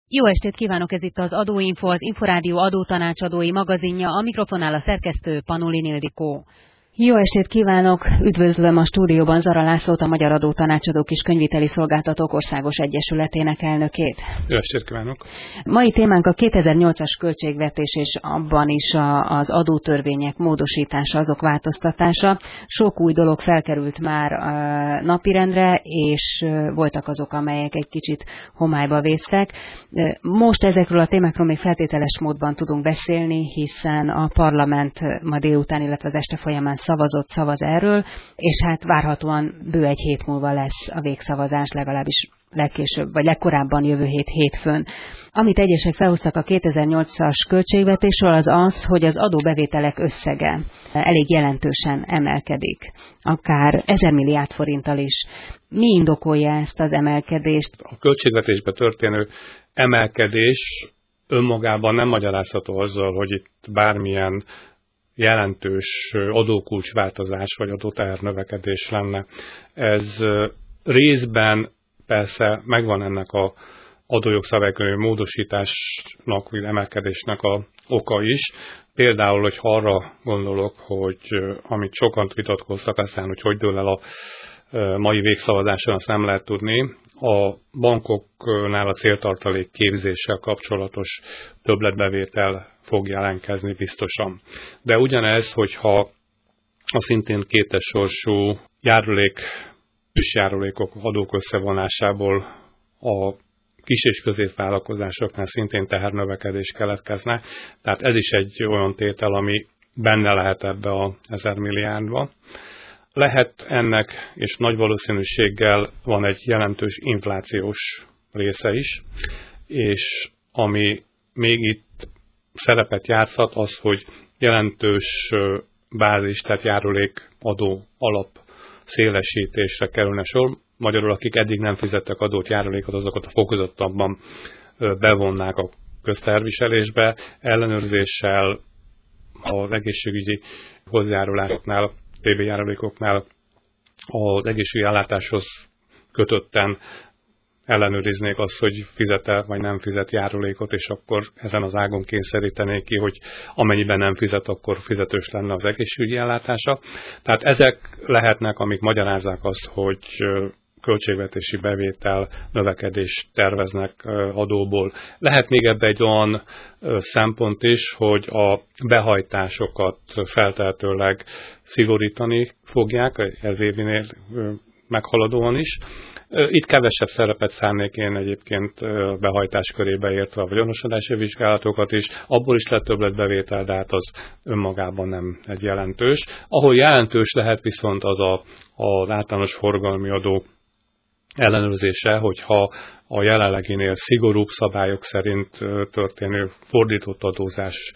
Jó estét kívánok, ez itt az Adóinfo, az Inforádió adótanácsadói magazinja, a mikrofonnál a szerkesztő Panulin Ildikó. Jó estét kívánok, üdvözlöm a stúdióban Zara Lászlót, a Magyar Adótanácsadók és Könyviteli Szolgáltatók Országos Egyesületének elnökét. Jó estét kívánok! Mai témánk a 2008-as költségvetés és abban is az adótörvények módosítása, azok változtatása. Sok új dolog felkerült már napirendre, és voltak azok, amelyek egy kicsit homályba vésztek. Most ezekről a témákról még feltételes módban tudunk beszélni, hiszen a parlament ma délután, illetve az este folyamán szavaz erről, és hát várhatóan bő egy hét múlva lesz a végszavazás, legalábbis legkésőbb, vagy legkorábban jövő hétfőn. Amit egyesek felhoztak a 2008-as költségvetésről, az, hogy az adóbevételek összege elég jelentősen emelkedik, akár 1000 milliárd forinttal is. Mi indokolja ezt az emelkedést? A költségvetésbe történő emelkedés önmagában nem magyarázható azzal, hogy itt bármilyen jelentős adókulcsváltozás vagy adóteher növekedés lenne. Ez részben persze megvan ennek az adójogszabályi módosításnak vagy emelkedésnek a oka is. Például, hogy arra gondolok, hogy amit sokan vitatkoztak aztán, hogy dől el a mai végszavazáson, azt nem lehet tudni. A bankoknál a céltartalék képzéssel kapcsolatos többletbevétel fog jelentkezni biztosan. De ugyanez, hogyha a szintén kétes sorsú járulékok adók összevonásából a kis- és középvállalkozásoknál szintén tehernövekedés keletkezne. Tehát ez is egy olyan tétel, ami benne lehet ebbe a 1000 milliárdba. Lehet ennek, és nagy valószínűséggel van egy jelentős inflációs része is, és ami még itt szerepet játszhat, az, hogy jelentős bázis, tehát járulékadó alap szélesítésre kerülne sor. Magyarul, akik eddig nem fizettek adót, járulékot, azokat a fokozottabban bevonnák a közterviselésbe, ellenőrzéssel az egészségügyi hozzájárulásoknál, TB járulékoknál az egészségügyi ellátáshoz kötötten ellenőriznék azt, hogy fizet-e vagy nem fizet járulékot, és akkor ezen az ágon kényszerítenék ki, hogy amennyiben nem fizet, akkor fizetős lenne az egészségügyi ellátása. Tehát ezek lehetnek, amik magyarázzák azt, hogy költségvetési bevétel növekedést terveznek adóból. Lehet még ebbe egy olyan szempont is, hogy a behajtásokat feltehetőleg szigorítani fogják, ez évinél meghaladóan is. Itt kevesebb szerepet szánnék én egyébként behajtás körébe értve a vagyonosodási vizsgálatokat is. Abból is lett többletbevétel, de hát az önmagában nem egy jelentős. Ahol jelentős lehet viszont az általános forgalmi adó ellenőrzése, hogyha a jelenleginél szigorúbb szabályok szerint történő fordított adózás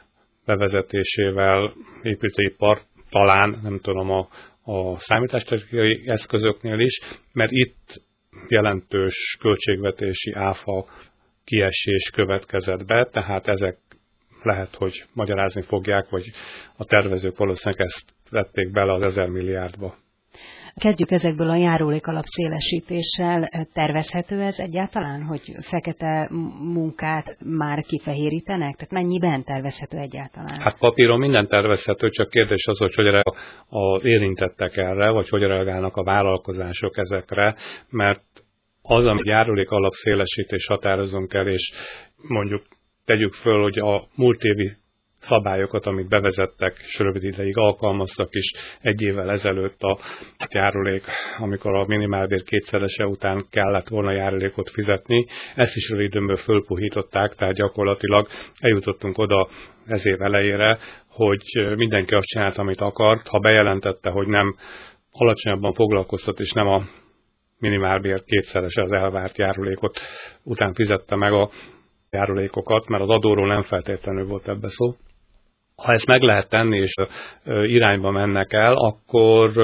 bevezetésével építőipar, talán, nem tudom, a számítástechnikai eszközöknél is, mert itt jelentős költségvetési áfa kiesés következett be, tehát ezek lehet, hogy magyarázni fogják, vagy a tervezők valószínűleg ezt vették bele az 1000 milliárdba. Kezdjük ezekből a járulékalap szélesítéssel. Tervezhető ez egyáltalán, hogy fekete munkát már kifehérítenek? Tehát mennyiben tervezhető egyáltalán? Hát papíron minden tervezhető, csak kérdés az, hogy reagálnak az érintettek erre, vagy hogy reagálnak a vállalkozások ezekre, mert az, amit járulékalap szélesítés határozunk el, és mondjuk tegyük föl, hogy a múlt évi szabályokat, amit bevezettek, és rövid ideig alkalmaztak is egy évvel ezelőtt a járulék, amikor a minimálbér kétszerese után kellett volna járulékot fizetni. Ezt is rövid időből fölpuhították, tehát gyakorlatilag eljutottunk oda ez év elejére, hogy mindenki azt csinált, amit akart. Ha bejelentette, hogy nem alacsonyabban foglalkoztat, és nem a minimálbér kétszerese az elvárt járulékot után fizette meg a járulékokat, mert az adóról nem feltétlenül volt ebbe szó. Ha ezt meg lehet tenni, és irányba mennek el, akkor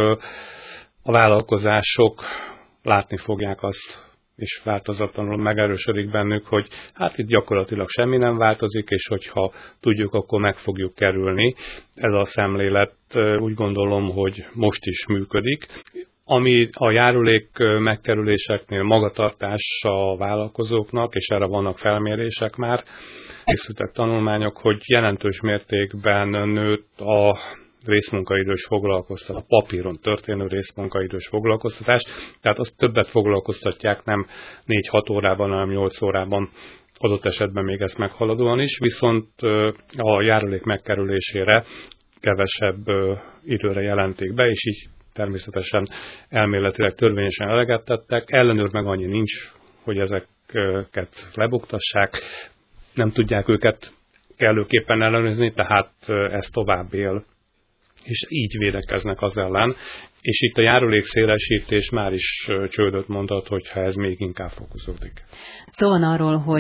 a vállalkozások látni fogják azt, és változatlanul megerősödik bennük, hogy hát itt gyakorlatilag semmi nem változik, és hogyha tudjuk, akkor meg fogjuk kerülni. Ez a szemlélet úgy gondolom, hogy most is működik. Ami a járulék megkerüléseknél magatartás a vállalkozóknak, és erre vannak felmérések már, készültek tanulmányok, hogy jelentős mértékben nőtt a részmunkaidős foglalkoztatás, a papíron történő részmunkaidős foglalkoztatás, tehát azt többet foglalkoztatják, nem 4-6 órában, hanem 8 órában, adott esetben még ezt meghaladóan is, viszont a járulék megkerülésére kevesebb időre jelenték be, és így természetesen elméletileg törvényesen eleget tettek. Ellenőr meg annyi nincs, hogy ezeket lebuktassák, nem tudják őket kellőképpen ellenőrizni, tehát ez tovább él, és így védekeznek az ellen. És itt a járulékszélesítés már is csődöt mondhat, hogyha ez még inkább fokozódik. Szó van arról, hogy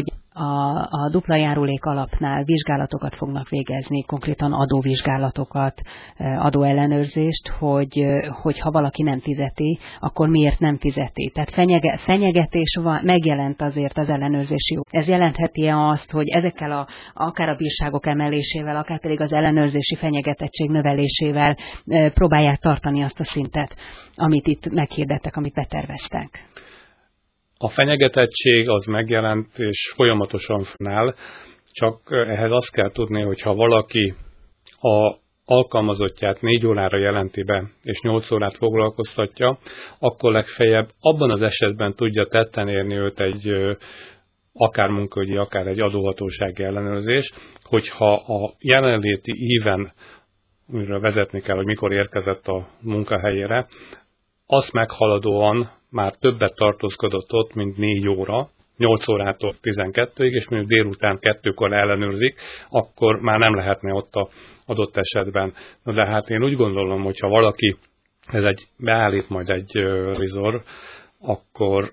a dupla járulék alapnál vizsgálatokat fognak végezni, konkrétan adóvizsgálatokat, adóellenőrzést, hogy ha valaki nem fizeti, akkor miért nem fizeti. Tehát fenyegetés megjelent azért az ellenőrzési. Ez jelentheti-e azt, hogy ezekkel akár a bírságok emelésével, akár pedig az ellenőrzési fenyegetettség növelésével próbálják tartani azt a szintet, amit itt meghirdettek, amit beterveztek? A fenyegetettség az megjelent, és folyamatosan fennáll, csak ehhez azt kell tudni, hogy ha valaki a alkalmazottját 4 órára jelenti be, és 8 órát foglalkoztatja, akkor legfeljebb abban az esetben tudja tetten érni őt egy akár munkaügyi, akár egy adóhatósági ellenőrzés, hogyha a jelenléti íven, amiről vezetni kell, hogy mikor érkezett a munkahelyére, azt meghaladóan már többet tartózkodott ott, mint 4 óra, 8 órától 12-ig, és mondjuk délután 2-kor ellenőrzik, akkor már nem lehetne ott a adott esetben. Na de hát én úgy gondolom, hogy ha valaki beállít majd egy rizor, akkor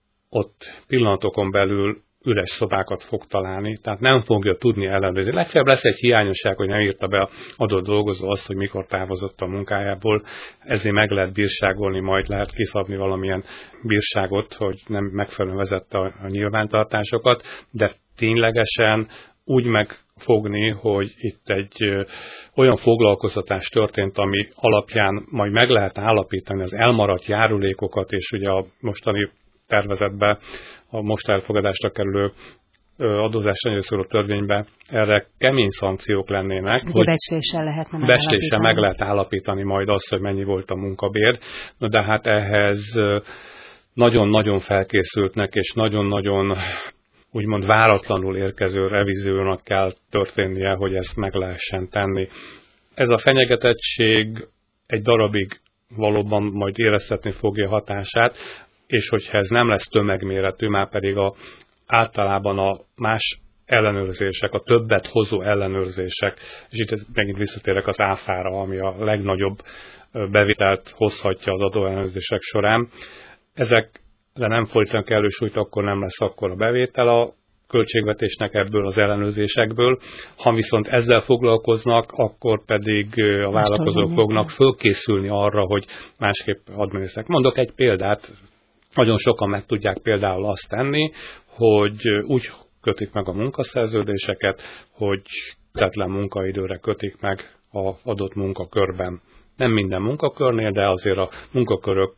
ott pillanatokon belül üres szobákat fog találni, tehát nem fogja tudni ellenőrizni. Legfeljebb lesz egy hiányosság, hogy nem írta be az adott dolgozó azt, hogy mikor távozott a munkájából, ezért meg lehet bírságolni, majd lehet kiszabni valamilyen bírságot, hogy nem megfelelően vezette a nyilvántartásokat, de ténylegesen úgy megfogni, hogy itt egy olyan foglalkoztatás történt, ami alapján majd meg lehet állapítani az elmaradt járulékokat, és ugye a mostani tervezetbe, a most elfogadásra kerülő adózásra szóló törvénybe erre kemény szankciók lennének. Hogy becsléssel lehetne becsléssel meg lehet állapítani majd azt, hogy mennyi volt a munkabér. De hát ehhez nagyon-nagyon felkészültnek és nagyon-nagyon úgymond váratlanul érkező revíziónak kell történnie, hogy ezt meg lehessen tenni. Ez a fenyegetettség egy darabig valóban majd éreztetni fogja hatását, és hogyha ez nem lesz tömegméretű, már pedig általában a más ellenőrzések, a többet hozó ellenőrzések, és itt megint visszatérek az áfára, ami a legnagyobb bevételt hozhatja az adóellenőrzések során. Ezekre nem fordítanak elő súlyt, akkor nem lesz akkora bevétel a költségvetésnek ebből az ellenőrzésekből. Ha viszont ezzel foglalkoznak, akkor pedig a vállalkozók fognak fölkészülni arra, hogy másképp adminisztrálják. Mondok egy példát, nagyon sokan meg tudják például azt tenni, hogy úgy kötik meg a munkaszerződéseket, hogy fizetlen munkaidőre kötik meg az adott munkakörben. Nem minden munkakörnél, de azért a munkakörök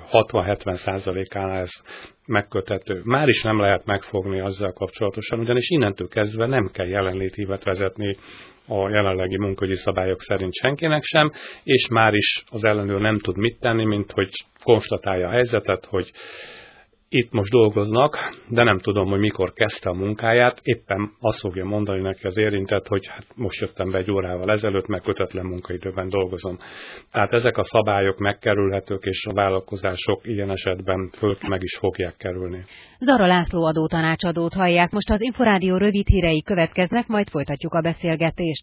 60-70%-ánál ez megköthető. Már is nem lehet megfogni azzal kapcsolatosan, ugyanis innentől kezdve nem kell jelenlétívet vezetni a jelenlegi munkahogyi szabályok szerint senkinek sem, és már is az ellenőr nem tud mit tenni, mint hogy konstatálja a helyzetet, hogy itt most dolgoznak, de nem tudom, hogy mikor kezdte a munkáját, éppen azt fogja mondani neki az érintett, hogy hát most jöttem be 1 órával ezelőtt, meg kötetlen munkaidőben dolgozom. Tehát ezek a szabályok megkerülhetők, és a vállalkozások ilyen esetben meg is fogják kerülni. Zara László adótanácsadót hallják. Most az Inforádió rövid hírei következnek, majd folytatjuk a beszélgetést.